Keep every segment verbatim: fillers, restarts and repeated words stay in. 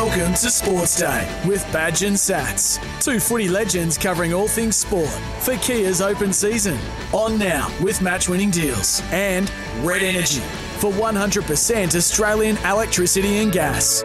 Welcome to Sports Day with Badge and Sats, two footy legends covering all things sport for Kia's open season. On now with match-winning deals and Red Energy for one hundred percent Australian electricity and gas.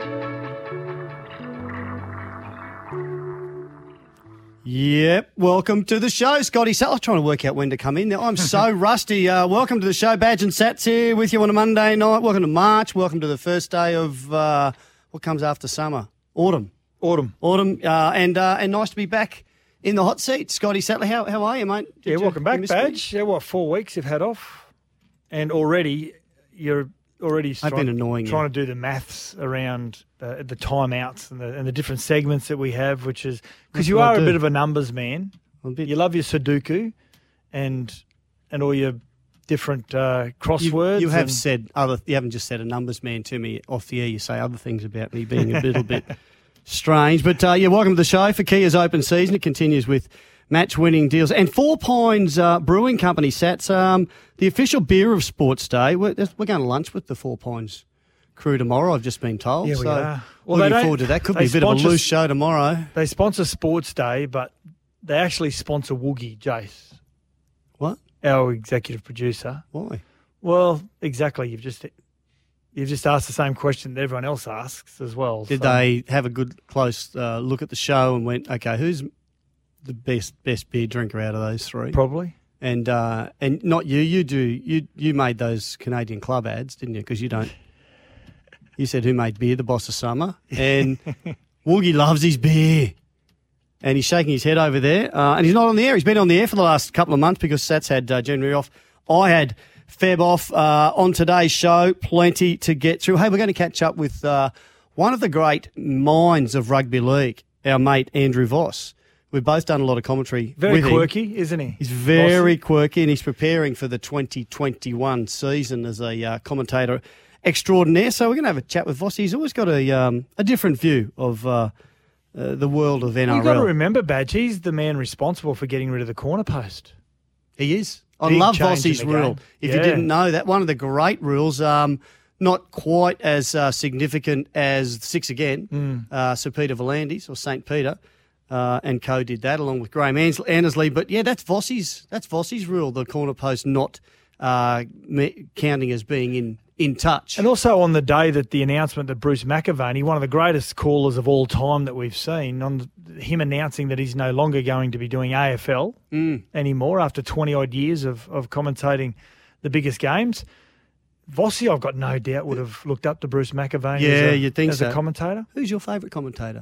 Yep, welcome to the show, Scotty. So I was trying to work out when to come in there. I'm so rusty. Uh, welcome to the show. Badge and Sats here with you on a Monday night. Welcome to March. Welcome to the first day of uh, what comes after summer? Autumn. Autumn. Autumn. Uh, and uh, and nice to be back in the hot seat. Scotty Sattler, how, how are you, mate? Did yeah, you, welcome back, Badge. Yeah, what, four weeks you've had off? And already you're already I've trying, been annoying trying you. to do the maths around uh, the timeouts and the, and the different segments that we have, which is because you what I are a do. bit of a numbers man. I'm a bit- You love your Sudoku and and all your different uh, crosswords. You, you have and, said other. You haven't just said a numbers man to me off the air. You say other things about me being a little bit strange. But uh, yeah, welcome to the show for Kia's open season. It continues with match-winning deals and Four Pines uh, Brewing Company. Sats, um, the official beer of Sports Day. We're, we're going to lunch with the Four Pines crew tomorrow. I've just been told. Yeah, we so are. Well, they looking don't- forward to that. Could they be a bit of a sponsor- loose show tomorrow. They sponsor Sports Day, but they actually sponsor Woogie, Jace, What? our executive producer. Why? Well, exactly. You've just you've just asked the same question that everyone else asks as well. Did so- they have a good close uh, look at the show and went, okay, who's the best best beer drinker out of those three? Probably. And uh, and not you. You do you you made those Canadian Club ads, didn't you? Because you don't. You said who made beer, the boss of summer, and Woogie loves his beer, and he's shaking his head over there. Uh, and he's not on the air. He's been on the air for the last couple of months because Sats had uh, January off. I had Feb off. Uh, on today's show, plenty to get through. Hey, we're going to catch up with uh, one of the great minds of rugby league, our mate Andrew Voss. We've both done a lot of commentary Very with him. quirky, isn't he? He's very Bossy. quirky, and he's preparing for the twenty twenty-one season as a uh, commentator extraordinaire. So we're going to have a chat with Voss. He's always got a um, a different view of uh, uh, the world of N R L. You've got to remember, Badge, he's the man responsible for getting rid of the corner post. He is. I Big love change Vossi's in the rule. game. If Yeah. you didn't know that, one of the great rules, um, not quite as uh, significant as six again, Mm. uh, Sir Peter Volandis or Saint Peter. Uh, and Co did that along with Graham Ans- Annesley. But yeah, that's Vossi's that's Vossi's rule, the corner post not uh, me- counting as being in, in touch. And also on the day that the announcement that Bruce McAvaney, one of the greatest callers of all time that we've seen, on the, him announcing that he's no longer going to be doing A F L Mm. anymore after twenty-odd years of, of commentating the biggest games. Vossi, I've got no doubt, would have looked up to Bruce McAvaney Yeah, as, a, you'd think as so. a commentator Who's your favourite commentator?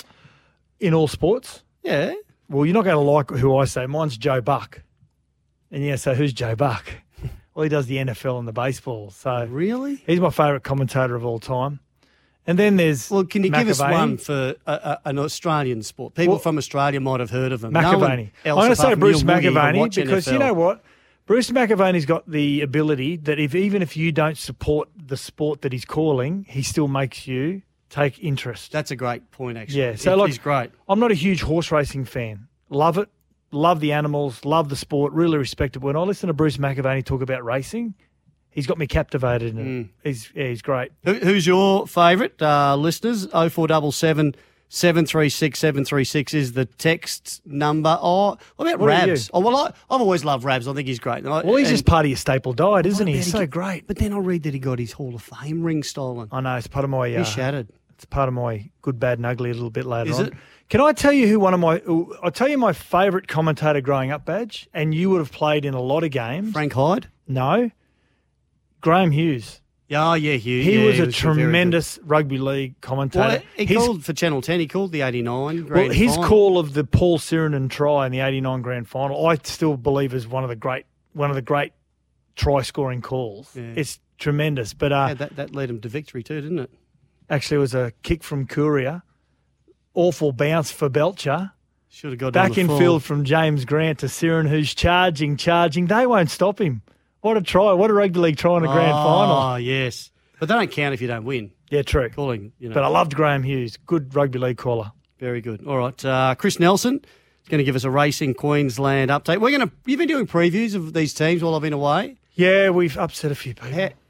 in all sports. Yeah. Well, you're not going to like who I say. Mine's Joe Buck. And yeah, so who's Joe Buck? Well, he does the N F L and the baseball. So Really? he's my favourite commentator of all time. And then there's Well, can you give us McAvaney. one for a, a, an Australian sport? People Well, from Australia might have heard of him. McAvaney. No one I'm else going to say apart from Bruce you and Woody even McAvaney watch because N F L. you know what? Bruce McAvaney's got the ability that if even if you don't support the sport that he's calling, he still makes you take interest. That's a great point, actually. Yeah, so He- like- he's great. I'm not a huge horse racing fan. Love it. Love the animals. Love the sport. Really respect it. When I listen to Bruce McAvaney talk about racing, he's got me captivated. And Mm. he's yeah, he's great. Who, who's your favourite, uh, listeners? oh four seven seven, seven three six, seven three six is the text number. Oh, what about What are you? Rabs? Oh, well, I, I've always loved Rabs. I think he's great. And I- Well, he's and- just part of your staple diet, isn't he? I He's bet so he get- great. But then I read that he got his Hall of Fame ring stolen. I know it's part of my. Uh, He's shattered. It's part of my good, bad, and ugly a little bit later Is on. it? Can I tell you who one of my? I'll tell you my favourite commentator growing up, Badge, and you would have played in a lot of games. Frank Hyde? No, Graham Hughes. Yeah, oh, yeah, Hugh. He yeah, was a very good. tremendous rugby league commentator. Well, he His- called for Channel ten. He called the eighty-nine well, grand his final. call of the Paul Sirenen try in the eighty-nine grand final, I still believe is one of the great, one of the great try scoring calls. Yeah. It's tremendous. But uh, Yeah, that, that led him to victory too, didn't it? actually, it was a kick from Courier, awful bounce for Belcher. Should have got Back on the in full. field from James Grant to Siren, who's charging, charging. They won't stop him. What a try. What a rugby league try in a grand Oh, final. yes. But they don't count if you don't win. Yeah, true. Calling, you know. But I loved Graham Hughes. Good rugby league caller. Very good. All right. Uh, Chris Nelson is going to give us a Racing Queensland update. We're going to. You've been doing previews of these teams while I've been away. Yeah, we've upset a few people. How,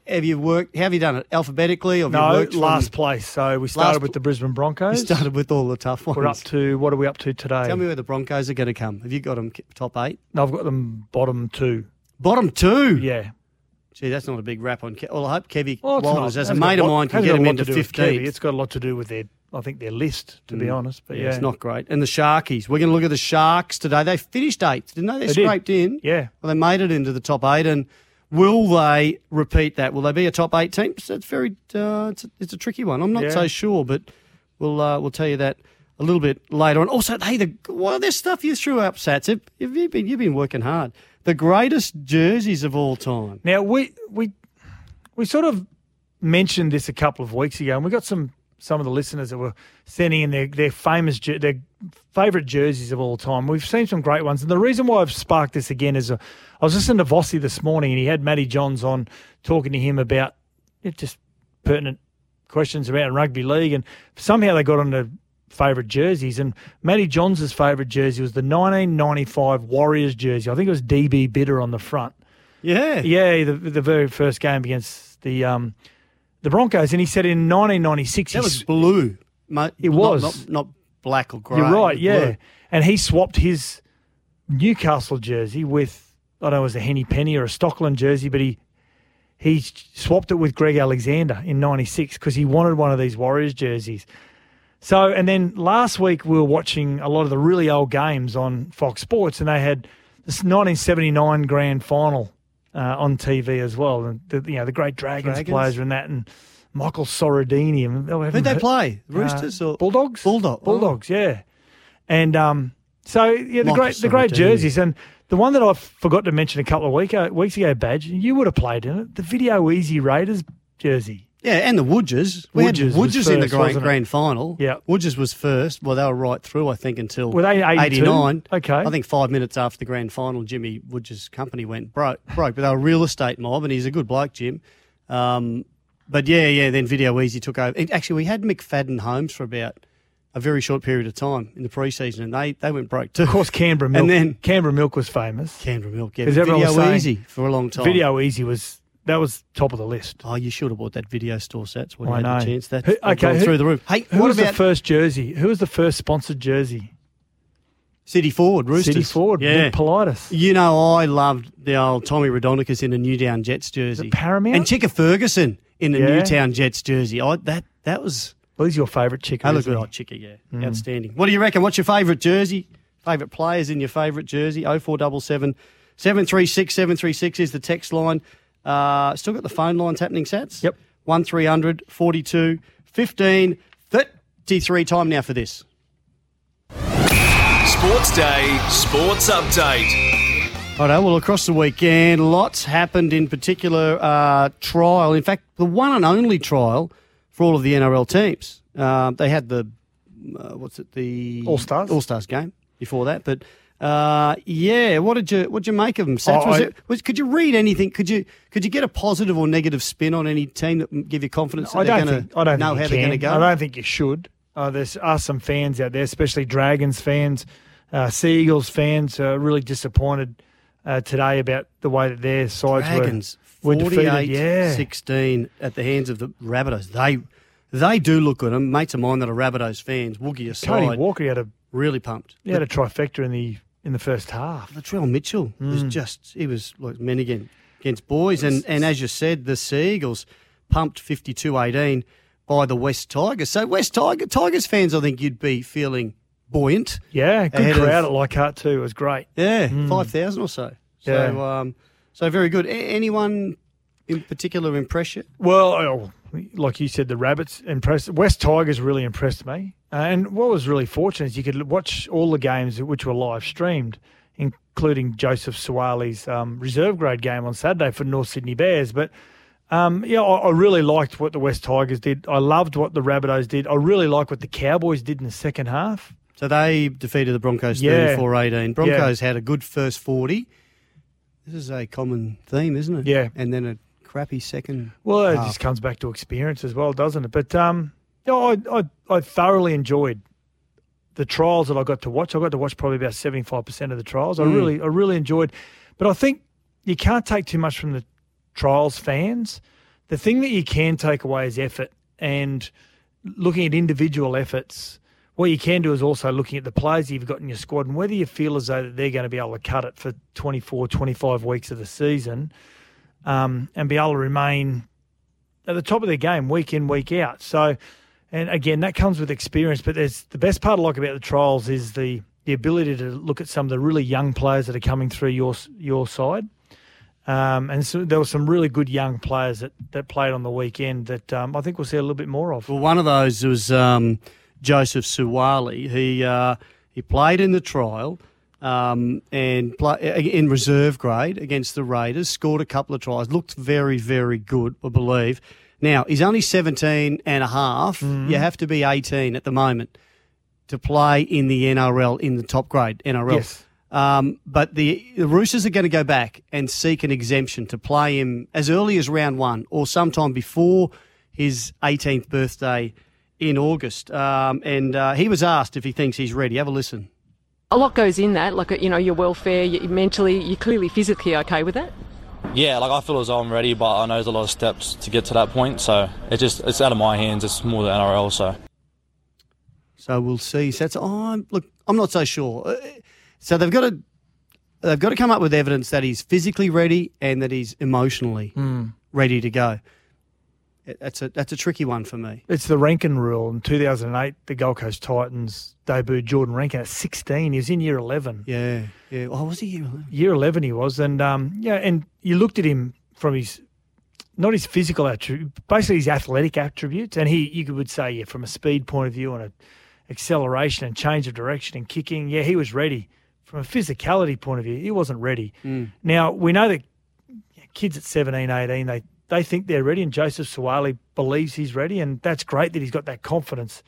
have you worked? How have you done it? Alphabetically? Or have you No, worked from- last place. So we started Last with pl- the Brisbane You Broncos. started with all the tough ones. We're up to, what are we up to today? Tell me where the Broncos are going to come. Have you got them top eight? No, I've got them bottom two. Bottom two? Yeah. Gee, that's not a big rap on Kev. Well, I hope Kevy Well, it's not. Walters, as a Hasn't mate got of lot- mine, can hasn't get got a him lot into to do with Kevy. fifteenth. It's got a lot to do with their, I think, their list, to be Mm. honest. But Yeah, yeah, it's not great. And the Sharkies. We're going to look at the Sharks today. They finished eighth, didn't they? They, They did. scraped in. Yeah. Well, they made it into the top eight. And will they repeat that? Will they be a top eight team? So it's very, uh, it's, a, it's a tricky one. I'm not Yeah. so sure, but we'll uh, we'll tell you that a little bit later on. Also, hey, the what other stuff you threw up, Sats? Have, have you been you've been working hard? The greatest jerseys of all time. Now, we we we sort of mentioned this a couple of weeks ago, and we got some some of the listeners that were sending in their, their famous, jer- their favourite jerseys of all time. We've seen some great ones. And the reason why I've sparked this again is uh, I was listening to Vossi this morning, and he had Matty Johns on talking to him about it, just pertinent questions around rugby league. And somehow they got on to favourite jerseys. And Matty Johns' favourite jersey was the nineteen ninety-five Warriors jersey. I think it was D B Bitter on the front. Yeah. Yeah, the the very first game against the um, the Broncos, and he said in nineteen ninety-six, That he was s- blue. Mate, It not- was. Not, not black or grey. you're right, Blue. yeah, and he swapped his Newcastle jersey with I don't know, it was a Henny Penny or a Stockland jersey, but he he swapped it with Greg Alexander in ninety-six because he wanted one of these Warriors jerseys. So, and then last week we were watching a lot of the really old games on Fox Sports, and they had this nineteen seventy-nine grand final uh, on T V as well. And the, you know the great Dragons, Dragons? players were in that, and Michael Sorrodini. And Who'd they play? Roosters uh, or Bulldogs? Bulldog. Bulldogs, yeah. And um, so yeah, the Michael great the great Sorrodini. jerseys, and the one that I forgot to mention a couple of week, uh, weeks ago, Badge, you would have played in it. The Video Easy Raiders jersey. Yeah, and the Woodges. We had Woodges was Woodges in the first, grand, wasn't it? grand final. Yeah. Woodges was first. Well, they were right through, I think, until Were they eighty-two? eighty-nine. Okay. I think five minutes after the grand final, Jimmy Woodges' company went broke. broke but they were a real estate mob, and he's a good bloke, Jim. Um, but yeah, yeah, then Video Easy took over. And actually, we had McFadden Homes for about a very short period of time in the pre-season, and they, they went broke too. Of course, Canberra Milk. And then Canberra Milk was famous. Canberra Milk, yeah. 'Cause but everyone Video was saying- Easy for a long time. Video Easy was that was top of the list. Oh, you should have bought that video store sets when I you had know. the chance. That's Who- okay, okay, who- through the roof. Hey, Who what was about the first jersey? Who was the first sponsored jersey? City Forward, Roosters? City Forward. Yeah. Nick Politis. You know, I loved the old Tommy Radonicus in a Newtown Jets jersey. it Paramount? And Chicka Ferguson in the Yeah. Newtown Jets jersey. I, that that was... Well, he's your favourite chicken. I look isn't good. he? Oh, Chicka, yeah. Mm. Outstanding. What do you reckon? What's your favourite jersey? Favourite players in your favourite jersey? oh four seven seven, seven three six, seven three six is the text line. Uh, still got the phone lines happening, Sats? Yep. one three hundred forty-two fifteen thirty-three. Time now for this. Sports Day, Sports Update. Righto, well, across the weekend, lots happened, in particular uh, trial. In fact, the one and only trial for all of the N R L teams. Uh, they had the, uh, what's it, the... All-Stars? All-Stars game before that. But, uh, yeah, what did you what did you make of them, Sats? Oh, Was I- it, was, could you read anything? Could you could you get a positive or negative spin on any team that m- give you confidence that I they're don't going think I don't to know think how you they're can. going to go? I don't think you should. Uh, there's are some fans out there, especially Dragons fans, uh, Sea Eagles fans, uh, really disappointed uh, today about the way that their sides Dragons, were, were defeated. forty-eight Yeah, sixteen at the hands of the Rabbitohs. They they do look good. And mates of mine that are Rabbitohs fans, Woogie aside, Cody Walker he had a really pumped. he had a trifecta in the in the first half. Latrell Mitchell was Mm. just, he was like men again against boys. And, and as you said, the Sea Eagles pumped fifty-two eighteen by the West Tigers. So West Tiger, Tigers fans, I think you'd be feeling buoyant. Yeah, good Ahead crowd of- at Leichhardt too. It was great. Yeah, five thousand or so. So, Yeah. um, so very good. A- anyone in particular impress you? Well, oh, like you said, the Rabbits impressed. West Tigers really impressed me. Uh, and what was really fortunate is you could watch all the games which were live streamed, including Joseph Suwali's um, reserve grade game on Saturday for North Sydney Bears. But um, yeah, I, I really liked what the West Tigers did. I loved what the Rabbitohs did. I really liked what the Cowboys did in the second half. So they defeated the Broncos Yeah. thirty-four eighteen. Broncos had a good first forty. This is a common theme, isn't it? Yeah. And then a crappy second. Well, it half. just comes back to experience as well, doesn't it? But um, yeah, I, I I thoroughly enjoyed the trials that I got to watch. I got to watch probably about seventy-five percent of the trials. I Mm. really I really enjoyed. But I think you can't take too much from the trials fans. the thing that you can take away is effort, and looking at individual efforts. What you can do is also looking at the players you've got in your squad and whether you feel as though that they're going to be able to cut it for twenty-four, twenty-five weeks of the season um, and be able to remain at the top of their game week in, week out. So, and again, that comes with experience, but there's the best part I like about the trials is the, the ability to look at some of the really young players that are coming through your your side. Um, and so there were some really good young players that, that played on the weekend that um, I think we'll see a little bit more of. Well, one of those was... Um Joseph Suwali. He uh, he played in the trial um, and play, in reserve grade against the Raiders, scored a couple of tries, looked very, very good, I believe. Now, he's only seventeen and a half. Mm-hmm. You have to be eighteen at the moment to play in the N R L, in the top grade N R L. Yes. Um, but the, the Roosters are going to go back and seek an exemption to play him as early as round one or sometime before his eighteenth birthday in August, um, and uh, he was asked if he thinks he's ready. Have a listen. A lot goes in that, like, you know, your welfare, you, mentally, you're clearly physically okay with that? Yeah, like I feel as though I'm ready, but I know there's a lot of steps to get to that point, so it just it's out of my hands. It's more the N R L, so. So we'll see. So that's, oh, look, I'm not so sure. So they've got to they've got to come up with evidence that he's physically ready and that he's emotionally mm. ready to go. That's a that's a tricky one for me. It's the Rankin rule. In two thousand eight, the Gold Coast Titans debuted Jordan Rankin at sixteen. He was in year eleven. Yeah, yeah. Oh, was he year eleven? Year eleven he was. And, um, yeah, and you looked at him from his, not his physical attributes, basically his athletic attributes. And he, you would say, yeah, from a speed point of view and a acceleration and change of direction and kicking, yeah, he was ready. From a physicality point of view, he wasn't ready. Mm. Now, we know that kids at seventeen, eighteen, they They think they're ready, and Joseph Suwali believes he's ready, and that's great that he's got that confidence.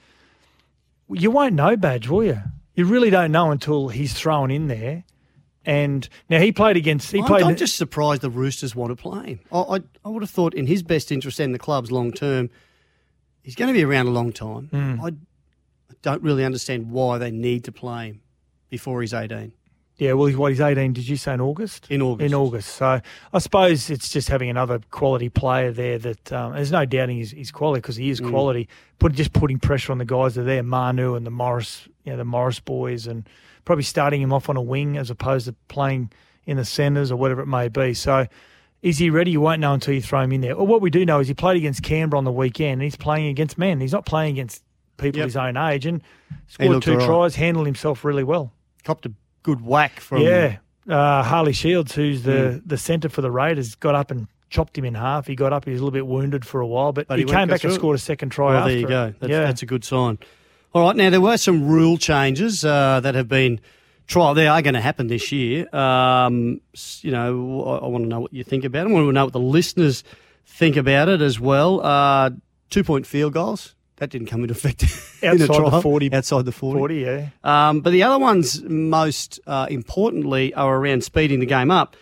You won't know, Badge, will you? You really don't know until he's thrown in there. And now he played against. He I'm, played. I'm just surprised the Roosters want to play him. I, I, I would have thought, in his best interest and the club's long term, he's going to be around a long time. Mm. I, I don't really understand why they need to play him before he's eighteen. Yeah, well, what, he's eighteen, did you say in August? In August. In August. So I suppose it's just having another quality player there that um, there's no doubting his, his quality because he is mm. quality. Put, just putting pressure on the guys that are there, Manu and the Morris, you know, the Morris boys, and probably starting him off on a wing as opposed to playing in the centres or whatever it may be. So is he ready? You won't know until you throw him in there. Well, what we do know is he played against Canberra on the weekend and he's playing against men. He's not playing against people yep. his own age and scored two right. tries, handled himself really well. Copped a good whack from... Yeah. Uh, Harley Shields, who's the, mm. the centre for the Raiders, got up and chopped him in half. He got up, he was a little bit wounded for a while, but, but he, he came back and scored a second try well, after. There you go. That's, yeah. that's a good sign. All right, now there were some rule changes uh, that have been trial. They are going to happen this year. Um, you know, I, I want to know what you think about it. I want to know what the listeners think about it as well. Uh, two-point field goals. That didn't come into effect outside in a trial. the forty. Outside the forty. forty, yeah. Um, but the other ones, most uh, importantly, are around speeding the game up.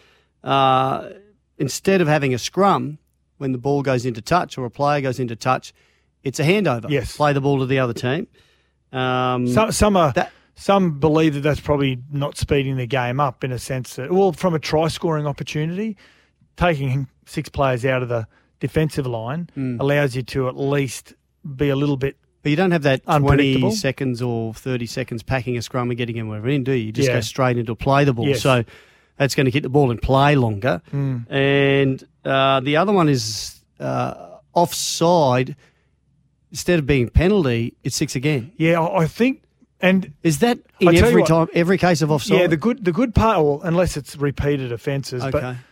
Uh, instead of having a scrum when the ball goes into touch or a player goes into touch, it's a handover. Yes. Play the ball to the other team. Um, some some are that, some believe that that's probably not speeding the game up in a sense that, well, from a try scoring opportunity, taking six players out of the defensive line mm. allows you to at least be a little bit But you don't have that twenty seconds or thirty seconds packing a scrum and getting him wherever in, do you? You just yeah. go straight into play the ball. Yes. So that's going to keep the ball in play longer. Mm. And uh, the other one is uh, offside. Instead of being penalty, it's six again. Yeah, I think... And is that in every what, time, every case of offside? Yeah, the good the good part, well, unless it's repeated offences. Okay. But,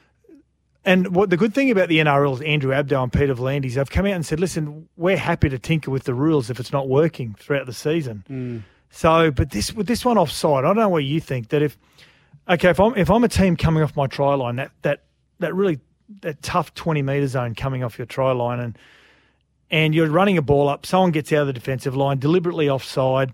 and what the good thing about the N R L is Andrew Abdo and Peter V'landys have come out and said, listen, we're happy to tinker with the rules if it's not working throughout the season. Mm. So, but this with this one offside, I don't know what you think, that if, okay, if I'm if I'm a team coming off my try line, that that that really, that tough twenty metre zone coming off your try line, and and you're running a ball up, someone gets out of the defensive line, deliberately offside,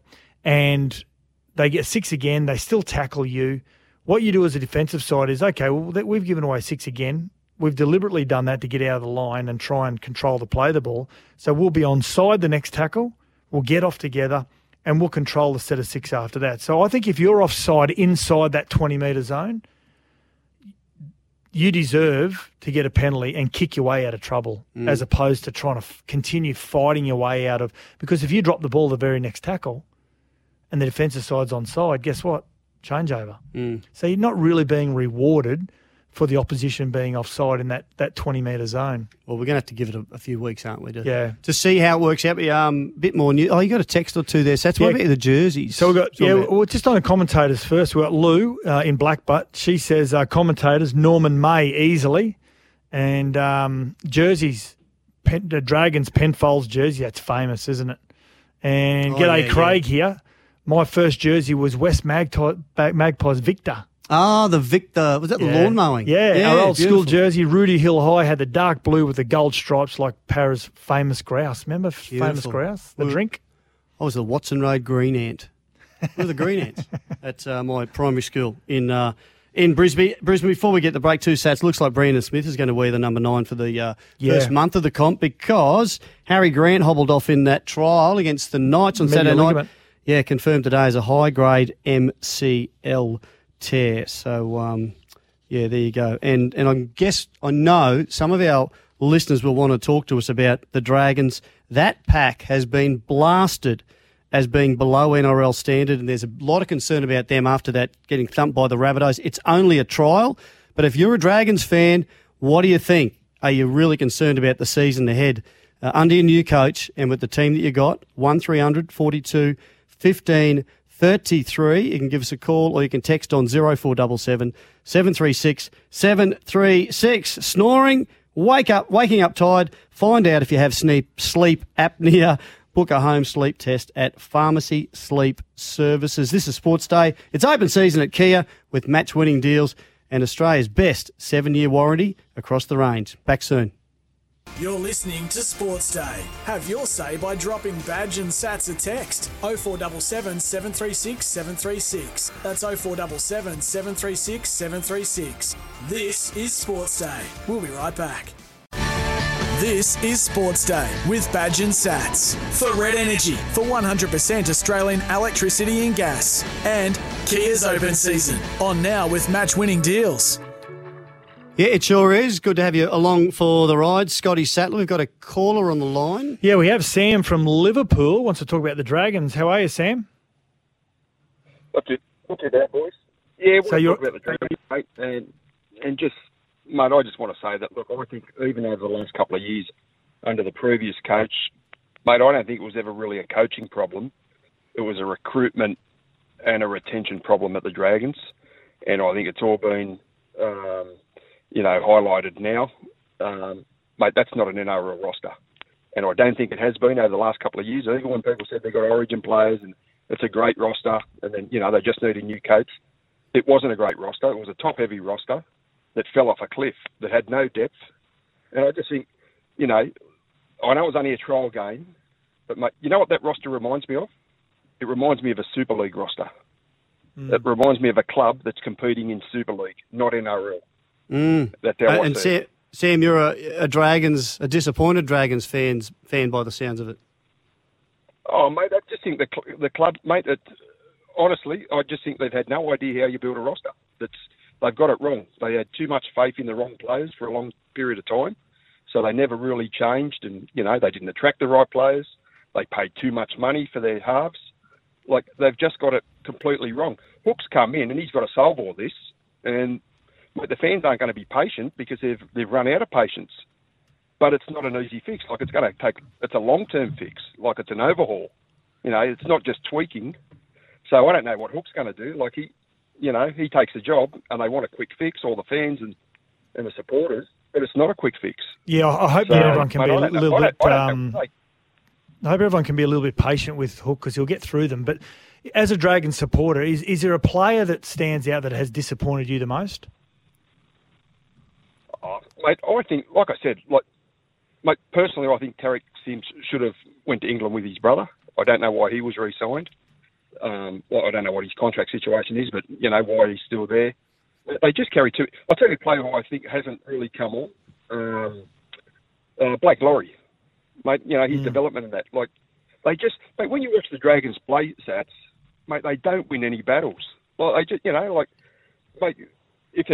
and they get six again, they still tackle you. What you do as a defensive side is, okay, well, we've given away six again. We've deliberately done that to get out of the line and try and control the play of the ball. So we'll be onside the next tackle, we'll get off together, and we'll control the set of six after that. So I think if you're offside inside that twenty metre zone, you deserve to get a penalty and kick your way out of trouble mm. as opposed to trying to f- continue fighting your way out of – because if you drop the ball the very next tackle and the defensive side's onside, guess what? Changeover. Mm. So you're not really being rewarded for the opposition being offside in that, that twenty-metre zone. Well, we're going to have to give it a, a few weeks, aren't we, to, yeah. to see how it works out. But, um, a bit more new. Oh, you got a text or two there. So that's yeah. what about the jerseys? So we've got, yeah, well, just on the commentators first, we've got Lou uh, in Blackbutt. She says uh, commentators, Norman May easily. And um, jerseys, Pen, the Dragons Penfolds jersey, that's famous, isn't it? And oh, g'day yeah, Craig yeah. here. My first jersey was West Magpie, Magpies Victor. Ah, the Victor. Was that the Yeah. lawn mowing? Yeah, Yeah, our old beautiful. school jersey. Rudy Hill High had the dark blue with the gold stripes like Para's famous grouse. Remember famous Beautiful. grouse? The Well, drink? I was the Watson Road Green Ant. We're the Green Ants at uh, my primary school in uh, in Brisbane. Brisbane. Before we get the break, two sats. Looks like Brandon Smith is going to wear the number nine for the uh, Yeah. first month of the comp because Harry Grant hobbled off in that trial against the Knights on Medial Saturday night. ligament. Yeah, confirmed today as a high grade M C L tear. So um, yeah, there you go. And and I guess I know some of our listeners will want to talk to us about the Dragons. That pack has been blasted as being below N R L standard, and there's a lot of concern about them after that getting thumped by the Rabbitohs. It's only a trial, but if you're a Dragons fan, what do you think? Are you really concerned about the season ahead? Uh, under your new coach and with the team that you got, one three hundred forty-two fifteen thirty-three. You can give us a call or you can text on zero four seven seven seven three six seven three six. Snoring, wake up, waking up tired, find out if you have sleep, sleep apnea. Book a home sleep test at Pharmacy Sleep Services. This is Sports Day. It's open season at Kia with match-winning deals and Australia's best seven-year warranty across the range. Back soon. You're listening to Sports Day. Have your say by dropping Badge and Sats a text. oh four seven seven seven three six seven three six. That's oh four seven seven seven three six seven three six. This is Sports Day. We'll be right back. This is Sports Day with Badge and Sats. For Red Energy, for one hundred percent Australian electricity and gas. And Kia's open season. On now with match-winning deals. Yeah, it sure is. Good to have you along for the ride. Scotty Sattler, we've got a caller on the line. Yeah, we have Sam from Liverpool wants to talk about the Dragons. How are you, Sam? Not too, not too bad, boys. Yeah, we'll So you're- talk about the Dragons, mate, and, and just, mate, I just want to say that, look, I think even over the last couple of years under the previous coach, mate, I don't think it was ever really a coaching problem. It was a recruitment and a retention problem at the Dragons, and I think it's all been... Um, you know, highlighted now. Um, mate, that's not an N R L roster. And I don't think it has been over the last couple of years. Even when people said they got Origin players and it's a great roster and then, you know, they just need a new coach. It wasn't a great roster. It was a top-heavy roster that fell off a cliff, that had no depth. And I just think, you know, I know it was only a trial game, but, mate, you know what that roster reminds me of? It reminds me of a Super League roster. Mm. It reminds me of a club that's competing in Super League, not N R L. Mm. That's how Uh, I and see it. Sam, Sam, you're a, a Dragons, a disappointed Dragons fans fan by the sounds of it. Oh, mate, I just think the cl- the club, mate. It, honestly, I just think they've had no idea how you build a roster. That's they've got it wrong. They had too much faith in the wrong players for a long period of time, so they never really changed. And you know, they didn't attract the right players. They paid too much money for their halves. Like they've just got it completely wrong. Hook's come in and he's got to solve all this, and but the fans aren't going to be patient because they've they've run out of patience. But it's not an easy fix. Like it's going to take. It's a long term fix. Like it's an overhaul. You know, it's not just tweaking. So I don't know what Hook's going to do. Like he, you know, he takes a job and they want a quick fix. All the fans and, and the supporters, but it's not a quick fix. Yeah, I hope So, that everyone can mate, be a I don't know- little I bit. don't- I don't Um, know what to say. I hope everyone can be a little bit patient with Hook because he'll get through them. But as a Dragon supporter, is is there a player that stands out that has disappointed you the most? Oh, mate, I think, like I said, like, mate, personally, I think Tarek Sims should have went to England with his brother. I don't know why he was re-signed. Um, well, I don't know what his contract situation is, but you know why he's still there. They just carry two. I'll tell you a player who I think hasn't really come on. Um, uh, Blake Laurie, mate. You know his Mm. development in that. Like they just, mate. When you watch the Dragons play, Sats, mate, they don't win any battles. Like they just, you know, like, mate, if there's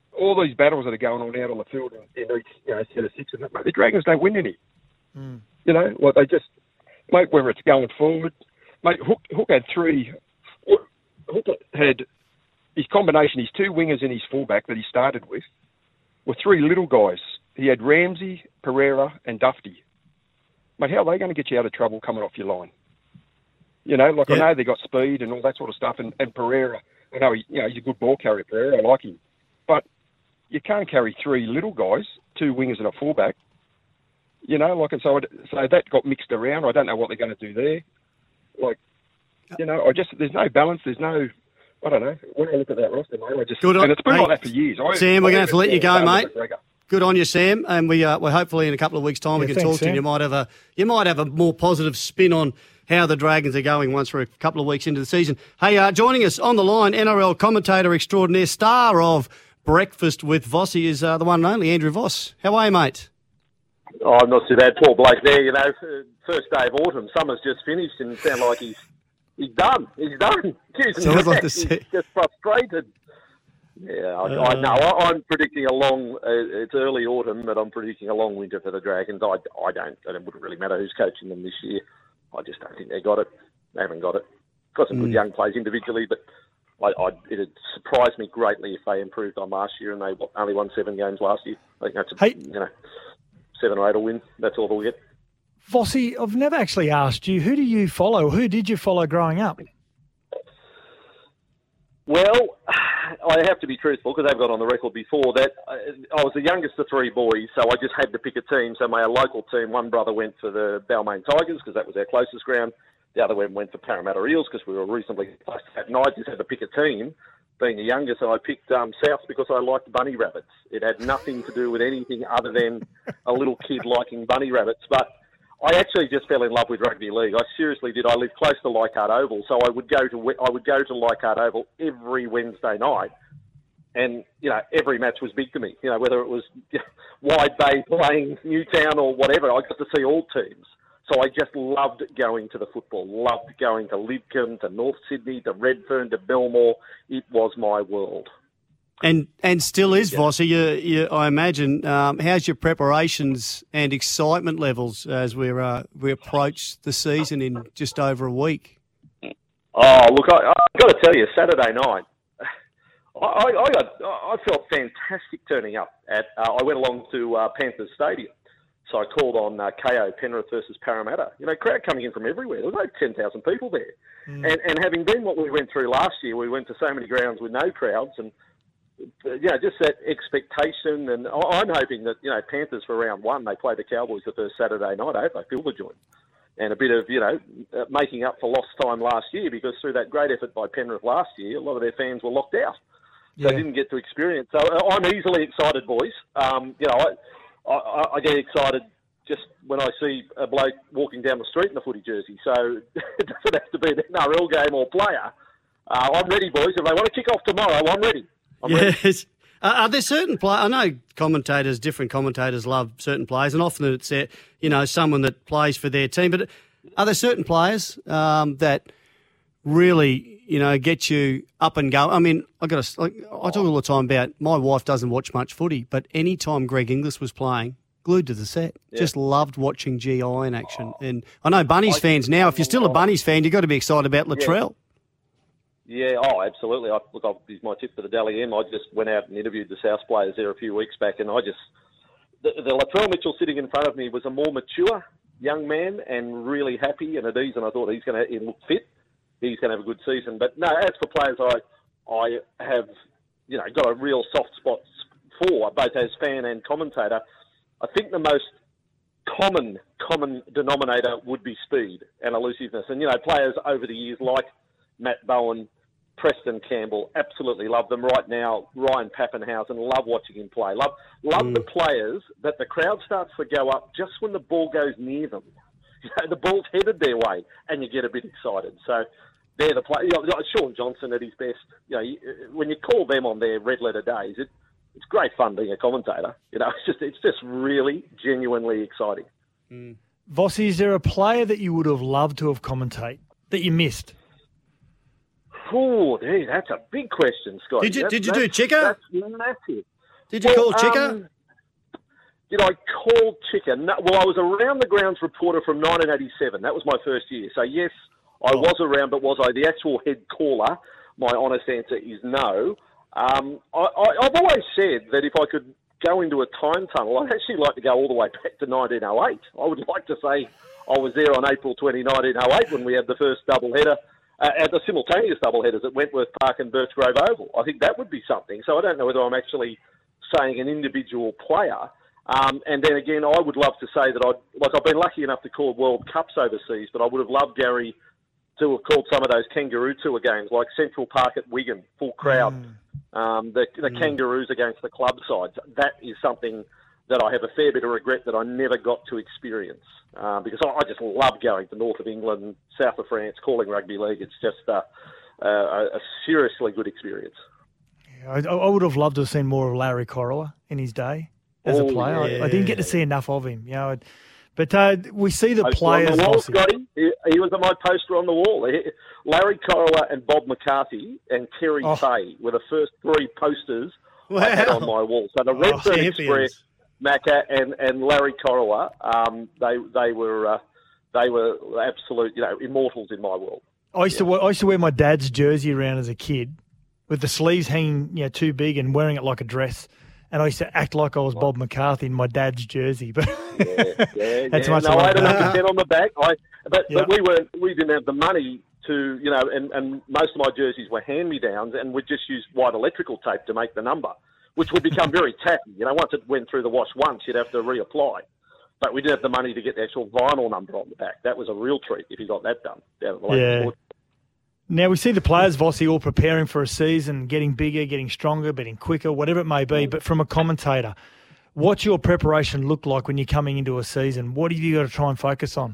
all these battles that are going on out on the field in, in each you know, set of six and that, mate, the Dragons don't win any. Mm. You know, like they just, mate, whether it's going forward, mate, Hook, Hook had three, Hook had his combination, his two wingers and his fullback that he started with were three little guys. He had Ramsey, Pereira and Dufty. Mate, how are they going to get you out of trouble coming off your line? You know, like yeah. I know they got speed and all that sort of stuff, and, and Pereira, I know he, you know he's a good ball carrier, Pereira, I like him, but you can't carry three little guys, two wingers and a fullback. You know, like and so, so that got mixed around. I don't know what they're going to do there. Like, you know, I just there's no balance. There's no, I don't know. When I look at that roster, mate, I just Good on, and it's been hey, like that for years. I, Sam, we're going to have to let you go, mate. McGregor. Good on you, Sam, and we uh, we're hopefully in a couple of weeks' time Yeah, we can thanks, talk to you. Sam. You might have a you might have a more positive spin on how the Dragons are going once we're a couple of weeks into the season. Hey, uh, joining us on the line, N R L commentator extraordinaire, star of Breakfast with Vossi is uh, the one and only Andrew Voss. How are you, mate? Oh, I'm not too bad. Poor bloke there, you know. First day of autumn, summer's just finished, and it sounds like he's he's done. He's done. Jeez, Sounds like the he's se- just frustrated. Yeah, I, Uh, I know. I, I'm predicting a long. Uh, it's early autumn, but I'm predicting a long winter for the Dragons. I, I don't. It wouldn't really matter who's coaching them this year. I just don't think they got it. They haven't got it. Got some good Mm. young players individually, but I, I, it'd surprise me greatly if they improved on last year and they only won seven games last year. I think that's a, Hey. you know, seven or eight will win. That's all they'll get. Vossi, I've never actually asked you, who do you follow? Who did you follow growing up? Well, I have to be truthful because I've got on the record before that I was the youngest of three boys, so I just had to pick a team. So my local team, one brother went for the Balmain Tigers because that was our closest ground. The other one went for Parramatta Eels because we were reasonably close to that. And I just had to pick a team, being the youngest, and I picked um, South because I liked bunny rabbits. It had nothing to do with anything other than a little kid liking bunny rabbits. But I actually just fell in love with rugby league. I seriously did. I lived close to Leichhardt Oval, so I would go to I would go to Leichhardt Oval every Wednesday night, and you know every match was big to me. You know whether it was Wide Bay playing Newtown or whatever, I got to see all teams. So I just loved going to the football. Loved going to Lidcombe, to North Sydney, to Redfern, to Belmore. It was my world. And and still is, Vossi. You, you, I imagine. Um, how's your preparations and excitement levels as we uh, we approach the season in just over a week? Oh, look, I, I've got to tell you, Saturday night, I, I, I got I felt fantastic turning up. At uh, I went along to uh, Panthers Stadium, so I called on uh, K O Penrith versus Parramatta. You know, crowd coming in from everywhere. There was like ten thousand people there, mm. and and having been what we went through last year, we went to so many grounds with no crowds and. You know, just that expectation, and I'm hoping that, you know, Panthers for round one, they play the Cowboys the first Saturday night. I hope they fill the joint. And a bit of, you know, making up for lost time last year, because through that great effort by Penrith last year, a lot of their fans were locked out. So yeah. They didn't get to experience. So I'm easily excited, boys. Um, you know, I, I, I get excited just when I see a bloke walking down the street in a footy jersey. So it doesn't have to be an N R L game or player. Uh, I'm ready, boys. If they want to kick off tomorrow, I'm ready. I'm yes. Uh, are there certain players? I know commentators, different commentators love certain players, and often it's uh, you know someone that plays for their team. But are there certain players um, that really you know get you up and go? I mean, I got to. Like, I talk all the time about my wife doesn't watch much footy, but any time Greg Inglis was playing, glued to the set. Yeah. Just loved watching G I in action. And I know Bunnies I, fans now. If you're still a Bunnies fan, you've got to be excited about Latrell. Yeah. Yeah, oh, absolutely. I, look, I'll use my tip for the Dally M. I just went out and interviewed the South players there a few weeks back, and I just... The, the Latrell Mitchell sitting in front of me was a more mature young man and really happy and at ease, and I thought he's going to look fit. He's going to have a good season. But, no, as for players I I have, you know, got a real soft spot for, both as fan and commentator, I think the most common, common denominator would be speed and elusiveness. And, you know, players over the years like Matt Bowen, Preston Campbell, absolutely love them right now. Ryan Pappenhausen, love watching him play. Love love mm. the players that the crowd starts to go up just when the ball goes near them. You know, the ball's headed their way, and you get a bit excited. So they're the players. You know, Sean Johnson at his best. You know, when you call them on their red letter days, it, it's great fun being a commentator. You know, it's just it's just really genuinely exciting. Mm. Vossi, is there a player that you would have loved to have commentate that you missed? Oh, dude, that's a big question, Scott. Did you that's, did you do Chico? That's massive. Did you Well, call Chica? um, Did I call Chica? No, well, I was around the grounds reporter from nineteen eighty-seven. That was my first year. So, yes, I was around, but was I the actual head caller? My honest answer is no. Um, I, I, I've always said that if I could go into a time tunnel, I'd actually like to go all the way back to nineteen oh eight. I would like to say I was there on April twentieth, nineteen oh eight, when we had the first doubleheader, uh, at the simultaneous doubleheaders at Wentworth Park and Birchgrove Oval. I think that would be something. So I don't know whether I'm actually saying an individual player. Um, and then again, I would love to say that I'd, like I've been lucky enough to call World Cups overseas, but I would have loved Gary to have called some of those Kangaroo Tour games, like Central Park at Wigan, full crowd, mm. um, the, the mm. Kangaroos against the club sides. That is something that I have a fair bit of regret that I never got to experience, uh, because I, I just love going to north of England, south of France, calling rugby league. It's just uh, a, a seriously good experience. Yeah, I, I would have loved to have seen more of Larry Corolla in his day. As oh, a player, yeah. I, I didn't get to see enough of him. You know, but uh, we see the poster players. On the wall, Scotty. He, he was on my poster on the wall. He, Larry Corolla and Bob McCarthy and Terry Oh. Fay were the first three posters Wow. I had on my wall. So the Redfern champions. Express, Macca, and, and Larry Corolla, um, they they were uh, they were absolute, you know, immortals in my world. I used to wear, I used to wear my dad's jersey around as a kid, with the sleeves hanging, you know, too big and wearing it like a dress. And I used to act like I was Bob McCarthy in my dad's jersey, but yeah, yeah, that's yeah. much. No, I had a love. number ten on the back. I, but, Yeah. but we weren't. We didn't have the money to, you know, and, and most of my jerseys were hand-me-downs, and we'd just use white electrical tape to make the number, which would become very tacky. You know, once it went through the wash once, you'd have to reapply. But we didn't have the money to get the actual vinyl number on the back. That was a real treat if you got that done down at the local Yeah. store. Now, we see the players, Vossi, all preparing for a season, getting bigger, getting stronger, getting quicker, whatever it may be. But from a commentator, what's your preparation look like when you're coming into a season? What have you got to try and focus on?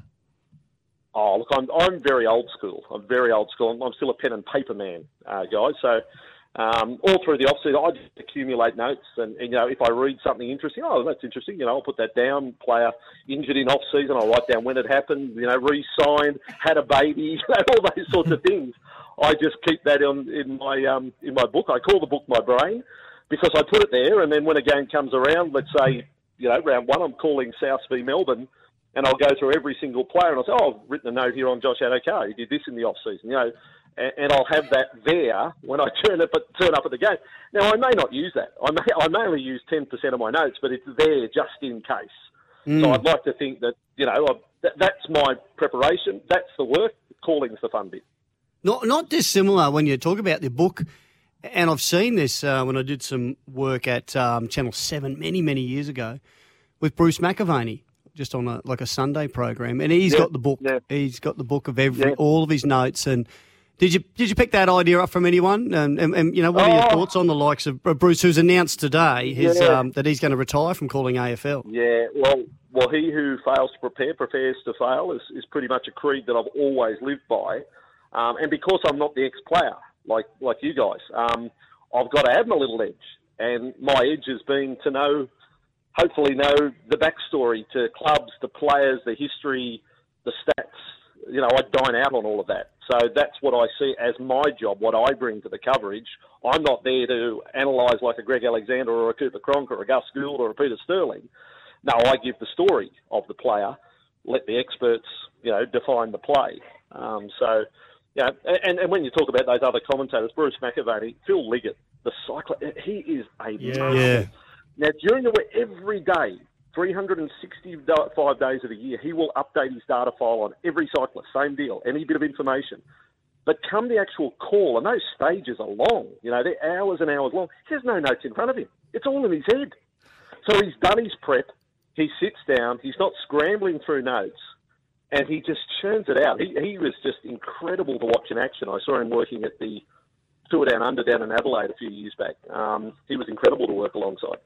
Oh, look, I'm I'm very old school. I'm very old school. I'm, I'm still a pen and paper man, uh, guys. So um, all through the off-season, I just accumulate notes. And, and, you know, if I read something interesting, oh, that's interesting, you know, I'll put that down. Player injured in off-season, I'll write down when it happened, you know, re-signed, had a baby, you know, all those sorts of things. I just keep that on, in my um, in my book. I call the book my brain because I put it there, and then when a game comes around, let's say, you know, round one, I'm calling South v Melbourne, and I'll go through every single player, and I'll say, oh, I've written a note here on Josh Adokar. He did this in the off-season, you know, and, and I'll have that there when I turn up, at, turn up at the game. Now, I may not use that. I may, I may only use ten percent of my notes, but it's there just in case. Mm. So I'd like to think that, you know, I, that, that's my preparation. That's the work. Calling's the fun bit. Not not dissimilar when you talk about the book, and I've seen this uh, when I did some work at um, Channel seven many, many years ago with Bruce McAvaney, just on a, like a Sunday program, and he's yeah, got the book. Yeah. He's got the book of every yeah. all of his notes. And did you did you pick that idea up from anyone? And, and, and you know, what are your oh. thoughts on the likes of Bruce, who's announced today his, yeah. um, that he's going to retire from calling A F L? Yeah, well, well, he who fails to prepare prepares to fail is, is pretty much a creed that I've always lived by. Um, and because I'm not the ex-player, like like you guys, um, I've got to have my little edge. And my edge has been to know, hopefully know the backstory to clubs, the players, the history, the stats. You know, I dine out on all of that. So that's what I see as my job, what I bring to the coverage. I'm not there to analyse like a Greg Alexander or a Cooper Cronk or a Gus Gould or a Peter Sterling. No, I give the story of the player, let the experts, you know, define the play. Um, so... Yeah, and, and when you talk about those other commentators, Bruce McAvaney, Phil Liggett, the cycler, he is a Yeah. master. Yeah. Now, during the week, every day, three hundred sixty-five days of the year, he will update his data file on every cyclist, same deal, any bit of information. But come the actual call, and those stages are long, you know, they're hours and hours long. He has no notes in front of him. It's all in his head. So he's done his prep, he sits down, he's not scrambling through notes, and he just churns it out. He he was just incredible to watch in action. I saw him working at the Tour Down Under down in Adelaide a few years back. Um, he was incredible to work alongside.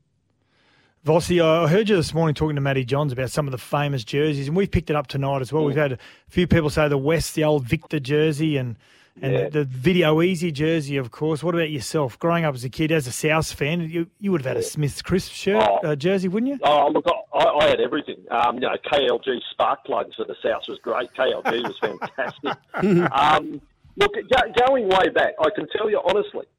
Vossi, I heard you this morning talking to Matty Johns about some of the famous jerseys, and we've picked it up tonight as well. Mm. We've had a few people say the West, the old Victor jersey, and and Yeah. the, the Video Easy jersey, of course. What about yourself? Growing up as a kid, as a South fan, you you would have had a Smith's Crisp shirt Oh. uh, jersey, wouldn't you? Oh, look, I, I had everything. Um, you know, K L G spark plugs for the South was great. K L G was fantastic. um, look, go, going way back, I can tell you honestly,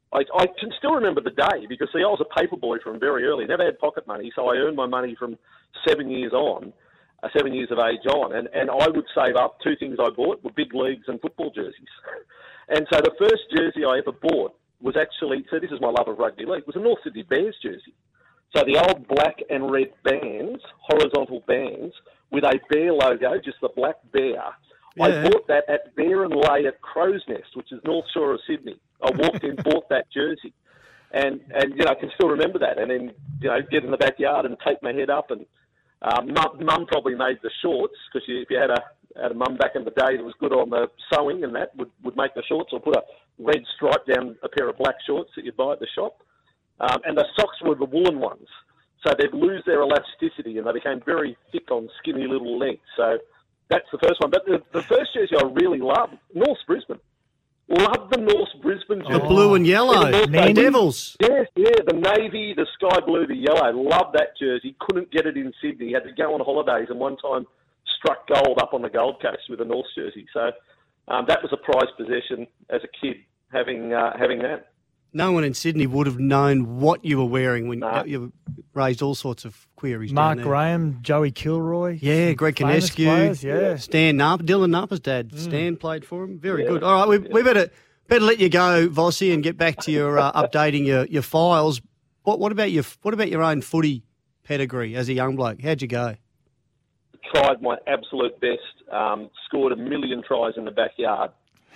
I, I can still remember the day because, see, I was a paper boy from very early. Never had pocket money, so I earned my money from seven years on, uh, seven years of age on. And, and I would save up. Two things I bought were big leagues and football jerseys. And so the first jersey I ever bought was actually, so this is my love of rugby league, was a North Sydney Bears jersey. So the old black and red bands, horizontal bands, with a bear logo, just the black bear. Yeah. I bought that at Bear and Lay at Crow's Nest, which is North Shore of Sydney. I walked in, bought that jersey, and and you know I can still remember that. And then you know get in the backyard and take my head up, and um, mum, mum probably made the shorts because if you had a had a mum back in the day that was good on the sewing and that would would make the shorts, or put a red stripe down a pair of black shorts that you'd buy at the shop. Um, and the socks were the woolen ones, so they'd lose their elasticity and they became very thick on skinny little legs. So that's the first one. But the, the first jersey I really loved, North Brisbane. Love the North Brisbane jersey. The blue and yellow, the the Devils. Yes, yeah, the navy, the sky blue, the yellow. Love that jersey. Couldn't get it in Sydney. Had to go on holidays and one time struck gold up on the Gold Coast with a North jersey. So um, that was a prized possession as a kid, having uh, having that. No one in Sydney would have known what you were wearing when Nah. you raised all sorts of queries. Mark down there. Graham, Joey Kilroy. Yeah, Greg famous players, Kinescu, yeah. Stan Napa, Dylan Napa's dad. Mm. Stan played for him. Very Yeah. good. All right, we, we better better let you go, Vossi, and get back to your uh, updating your, your files. What what about your what about your own footy pedigree as a young bloke? How'd you go? Tried my absolute best. Um, scored a million tries in the backyard.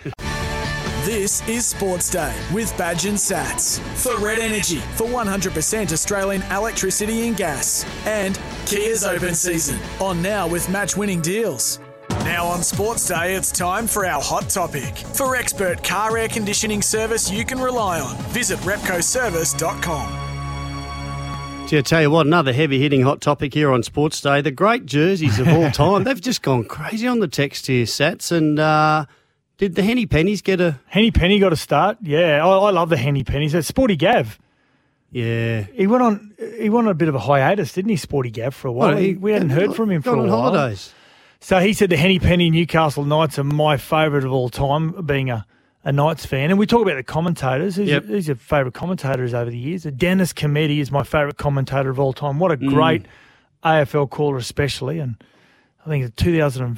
This is Sports Day with Badge and Sats. For Red Energy, for one hundred percent Australian electricity and gas. And Kia's open season, on now with match-winning deals. Now on Sports Day, it's time for our hot topic. For expert car air conditioning service you can rely on, visit repco service dot com. Gee, I tell you what, another heavy-hitting hot topic here on Sports Day. The great jerseys of all time. They've just gone crazy on the text here, Sats, and... Uh, Did the Henny Pennies get a... Henny Penny got a start. Yeah, I, I love the Henny Pennies. That's Sporty Gav. Yeah. He went on He went on a bit of a hiatus, didn't he, Sporty Gav, for a while? Well, he- He- we hadn't heard from him for Gone a on while. holidays. So he said the Henny Penny Newcastle Knights are my favourite of all time, being a, a Knights fan. And we talk about the commentators. Who's, Yep. a, who's your favourite commentators over the years? Dennis Cometti is my favourite commentator of all time. What a Mm. great A F L caller especially. And I think the two thousand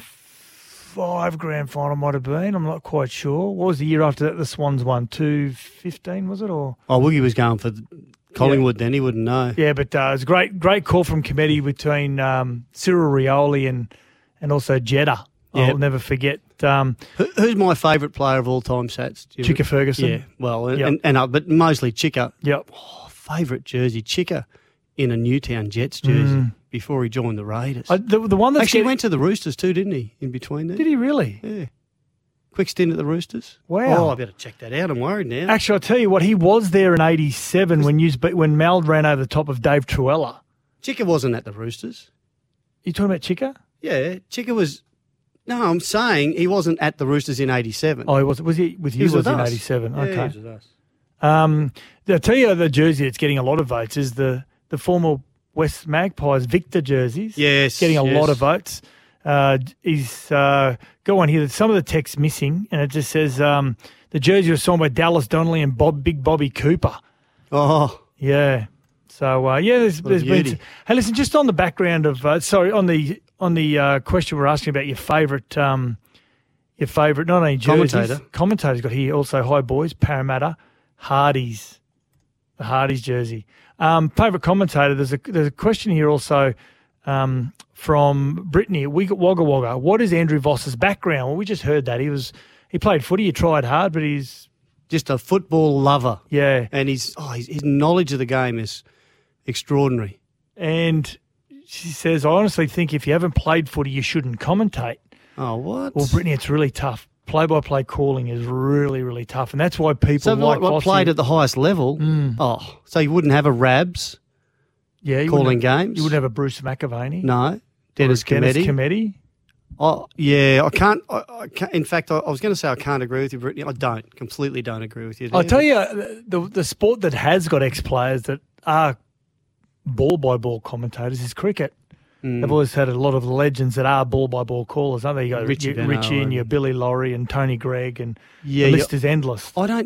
five grand final might have been. I'm not quite sure. What was the year after that the Swans won? two fifteen, was it? Or Oh, Woogie was going for Collingwood then. He wouldn't know. Yeah, but uh, it was a great, great call from Cometti between um, Cyril Rioli and, and also Jeddah. Yep. I'll never forget. Um, Who, who's my favourite player of all time, Sats? Do you- Chicka Ferguson. Yeah, well, and, Yep. and, and uh, but mostly Chicka. Yep. Oh, favourite jersey, Chicka in a Newtown Jets jersey Mm. before he joined the Raiders. I, the, the one that's Actually, he getting- went to the Roosters too, didn't he, in between there? Did he really? Yeah. Quick stint at the Roosters. Wow. Oh, I better check that out. I'm worried now. Actually, I'll tell you what, he was there in eighty-seven when you, when Mal ran over the top of Dave Truella. Chicka wasn't at the Roosters. You talking about Chicka? Yeah, Chicka was... No, I'm saying he wasn't at the Roosters in eighty-seven. Oh, he was. Was he with He you? was Was, with in us. eighty-seven? Yeah, Okay. he was with us. Um, I'll tell you the jersey that's getting a lot of votes is the, the former West Magpies Victor jerseys. Yes, Getting a yes. lot of votes. Uh, he's uh, go on here. Some of the text's missing, and it just says um, the jersey was signed by Dallas Donnelly and Bob Big Bobby Cooper. Oh, Yeah. So uh, yeah, there's, What a there's been. beauty. Hey, listen, just on the background of uh, sorry on the on the uh, question we're asking about your favourite um, your favourite not only jerseys, Commentator. commentators got here also. Hi boys, Parramatta, Hardy's, the Hardy's jersey. Um, favourite commentator. There's a there's a question here also um, from Brittany. We got Wagga Wagga. What is Andrew Voss's background? Well, we just heard that he was he played footy. He tried hard, but he's just a football lover. yeah. And his, oh, his, his knowledge of the game is extraordinary. And she says, I honestly think if you haven't played footy, you shouldn't commentate. Oh, what? Well, Brittany, it's really tough. Play-by-play calling is really, really tough. And that's why people so like what, what Vossi- played at the highest level? Mm. Oh, so you wouldn't have a Rabs yeah, you calling wouldn't have- games? You wouldn't have a Bruce McAvaney. No. Dennis Or a Dennis Cometti. Cometti. Oh, yeah, I can't, I, I can't. In fact, I, I was going to say I can't agree with you, Brittany. I don't. Completely don't agree with you there. I'll tell you, uh, the, the sport that has got ex-players that are ball-by-ball commentators is cricket. Mm. They've always had a lot of legends that are ball-by-ball callers, haven't they? You got Richie your, Benaud Richie and and- your Billy Laurie and Tony Gregg, and Yeah, the you- list is endless. I don't.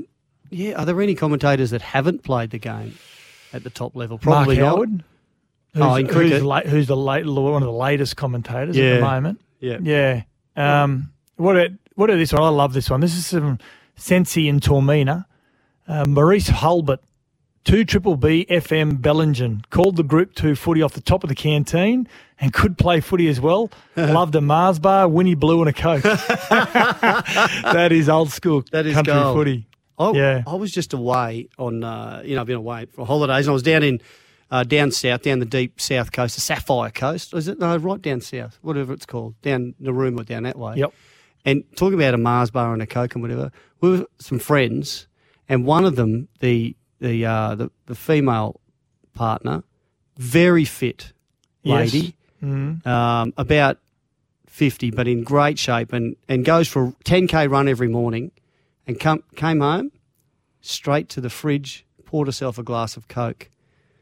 Yeah, are there any commentators that haven't played the game at the top level? Mark Probably not. Howard. Who's, Oh, in cricket. who's, la- who's the late, one of the latest commentators Yeah. at the moment? Yeah. Yeah. Um, what are, what are this one? I love this one. This is from Sensi and Tormina. Uh, Maurice Hulbert, two Triple B F M Bellingen, called the Group two footy off the top of the canteen and could play footy as well. Loved a Mars bar, Winnie Blue and a Coke. That is old school That is country gold. footy. I, Yeah. I was just away on, uh, you know, I've been away for holidays, and I was down in, uh, down south, down the deep south coast, the Sapphire Coast. Is it? No, right down south, whatever it's called, down Narooma, down that way. Yep. And talking about a Mars bar and a Coke and whatever, we were some friends, and one of them, the the uh, the, the female partner, very fit Yes. lady, Mm. um, about fifty, but in great shape, and, and goes for a ten K run every morning, and come, came home, straight to the fridge, poured herself a glass of Coke.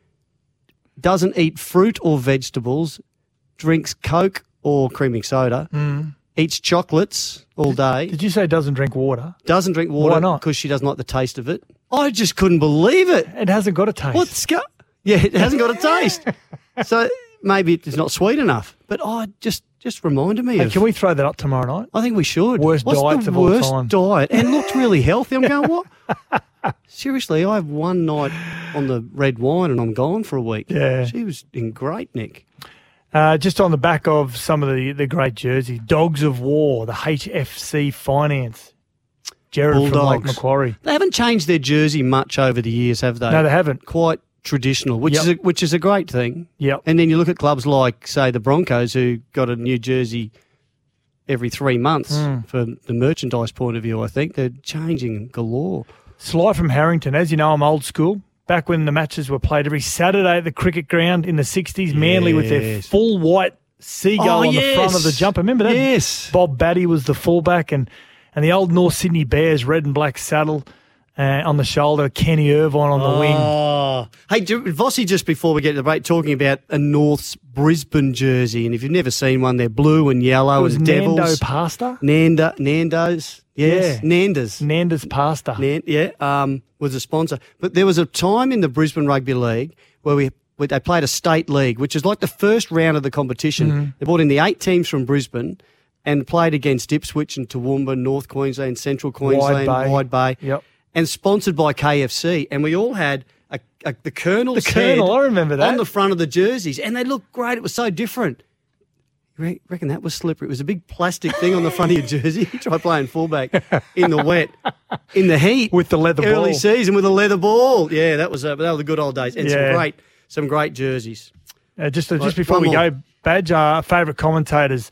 Doesn't eat fruit or vegetables, drinks Coke or creaming soda, Mm. eats chocolates all day, Did you say doesn't drink water? doesn't drink water Why not? because she doesn't like the taste of it. I just couldn't believe it. It hasn't got a taste. What's go- Yeah, it hasn't got a taste. So maybe it's not sweet enough. But I just just reminded me Hey, of. can we throw that up tomorrow night? I think we should. Worst What's diets the of all worst time? diet? And looked really healthy. I'm going, what? Seriously, I have one night on the red wine and I'm gone for a week. Yeah. She was in great nick. Uh, just on the back of some of the, the great jerseys, Dogs of War, the H F C Finance, Jared from Lake Bulldogs. Macquarie. They haven't changed their jersey much over the years, have they? No, they haven't. Quite traditional, which Yep. is a, which is a great thing. Yep. And then you look at clubs like, say, the Broncos, who got a new jersey every three months Mm. for the merchandise point of view. I think they're changing galore. Sly from Harrington. As you know, I'm old school. Back when the matches were played every Saturday at the cricket ground in the sixties, Manly with their Yes. full white seagull Oh, on the front of the yes. jumper. Remember that? Yes. Bob Batty was the fullback, and, and the old North Sydney Bears red and black saddle uh, on the shoulder, Kenny Irvine on the wing. Oh. Hey, Ju- Vossi, just before we get to the break, talking about a North's Brisbane jersey, and if you've never seen one, they're blue and yellow It was and Nando devils. Pasta? Nanda, Nando's, yes, Yeah. Nandas. Nanda's Pasta. Nan, yeah, um, was a sponsor. But there was a time in the Brisbane Rugby League where we where they played a state league, which is like the first round of the competition. Mm-hmm. They brought in the eight teams from Brisbane and played against Ipswich and Toowoomba, North Queensland, Central Queensland, Bay. Wide Bay, Yep. and sponsored by K F C. And we all had a, a, the Colonel's The Colonel, head I remember that. on the front of the jerseys, and they looked great. It was so different. You re- reckon that was slippery? It was a big plastic thing on the front of your jersey. Try playing fullback in the wet, in the heat, With the leather early ball. season with a leather ball. Yeah, that was uh, that were the good old days, and Yeah. some great some great jerseys. Uh, just uh, Right, just before one we more. go, Badge, our favourite commentators,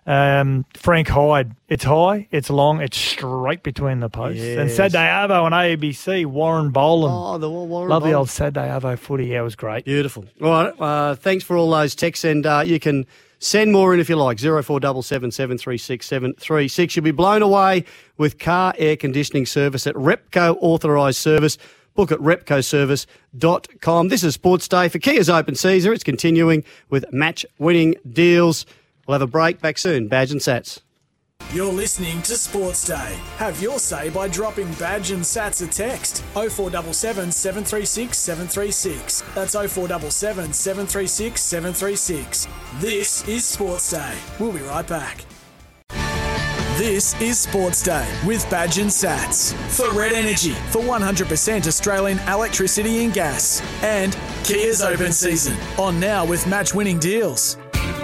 um, Frank Hyde. It's high, it's long, it's straight between the posts. And Yes. Saturday Arvo on A B C, Warren Boland. Oh, the Warren Love the Boland. old Saturday Arvo footy. Yeah, it was great. Beautiful. All right. Uh, thanks for all those texts, and uh, you can send more in if you like. Zero four seven seven seven three six seven three six. You'll be blown away with car air conditioning service at Repco Authorised Service. Book at repco service dot com. This is Sports Day for Kia's Open Caesar. It's continuing with match-winning deals. We'll have a break. Back soon. Badge and Sats. You're listening to Sports Day. Have your say by dropping Badge and Sats a text. oh four seven seven, seven three six, seven three six. That's oh four seven seven, seven three six, seven three six. This is Sports Day. We'll be right back. This is Sports Day with Badge and Sats. For Red Energy, for one hundred percent Australian electricity and gas. And Kia's Open Season, on now with match-winning deals.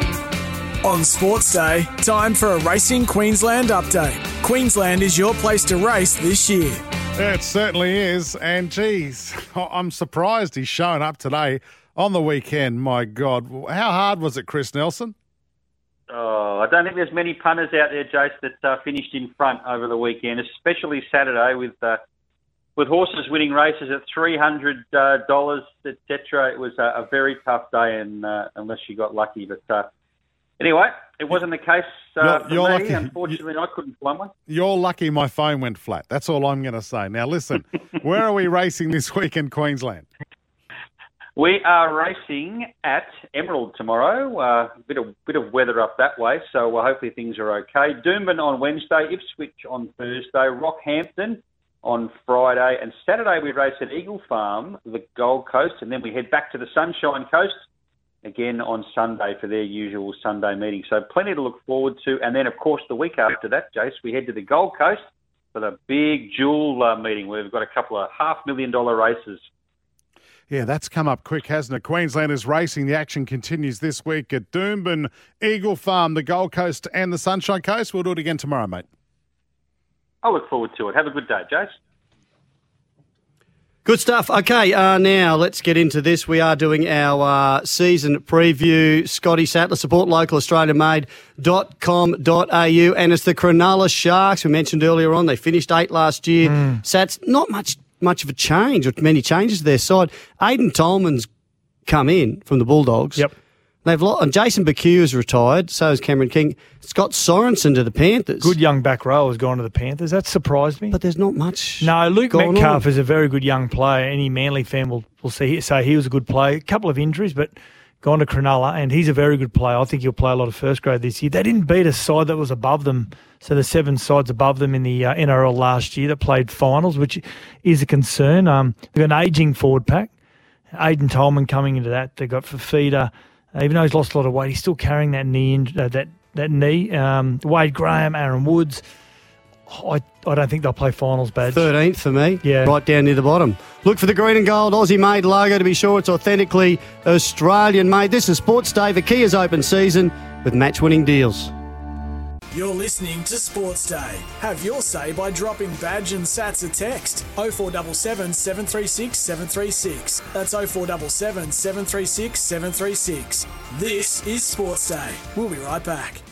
On Sports Day, time for a Racing Queensland update. Queensland is your place to race this year. Yeah, it certainly is. And, geez, I'm surprised he's showing up today on the weekend. My God. How hard was it, Chris Nelson? Oh, I don't think there's many punters out there, Jace, that uh, finished in front over the weekend, especially Saturday with uh, with horses winning races at three hundred dollars, uh, et cetera. It was a, a very tough day, and uh, unless you got lucky. But uh, anyway, it wasn't the case uh, You're- for you're me. lucky. Unfortunately, I couldn't find one. You're lucky my phone went flat. That's all I'm going to say. Now, listen, where are we racing this week in Queensland? We are racing at Emerald tomorrow. A uh, bit of bit of weather up that way, so uh, hopefully things are okay. Doomben on Wednesday, Ipswich on Thursday, Rockhampton on Friday. And Saturday we race at Eagle Farm, the Gold Coast, and then we head back to the Sunshine Coast again on Sunday for their usual Sunday meeting. So plenty to look forward to. And then, of course, the week after that, Jace, we head to the Gold Coast for the big dual uh, meeting where we've got a couple of half million dollar races. Yeah, that's come up quick, hasn't it? Queenslanders racing. The action continues this week at Doomben, Eagle Farm, the Gold Coast and the Sunshine Coast. We'll do it again tomorrow, mate. I look forward to it. Have a good day, Jace. Good stuff. Okay, uh, now let's get into this. We are doing our uh, season preview. Scotty Sattler, support local Australia made dot com dot a u, and it's the Cronulla Sharks. We mentioned earlier on, they finished eight last year. Mm. Sats, not much much of a change or many changes to their side. Aidan Tolman's come in from the Bulldogs. Yep. They've lost, and Jason Bakue has retired, so has Cameron King. Scott Sorensen to the Panthers. Good young back row has gone to the Panthers. That surprised me. But there's not much. No, Luke Metcalf on. is a very good young player. Any Manly fan will, will see, say he was a good player. A couple of injuries, but gone to Cronulla, and he's a very good player. I think he'll play a lot of first grade this year. They didn't beat a side that was above them, so the seven sides above them in the uh, N R L last year that played finals, which is a concern. Um, they've got an ageing forward pack. Aidan Tolman coming into that. They've got Fafita. Uh, even though he's lost a lot of weight, he's still carrying that knee. In, uh, that that knee. Um, Wade Graham, Aaron Woods. Oh, I I don't think they'll play finals badge. thirteenth for me. Yeah, right down near the bottom. Look for the green and gold Aussie made logo to be sure it's authentically Australian made. This is Sports Day for Kia's open season with match winning deals. You're listening to Sports Day. Have your say by dropping Badge and Sats a text. oh four seven seven, seven three six, seven three six. That's oh four seven seven, seven three six, seven three six. This is Sports Day. We'll be right back.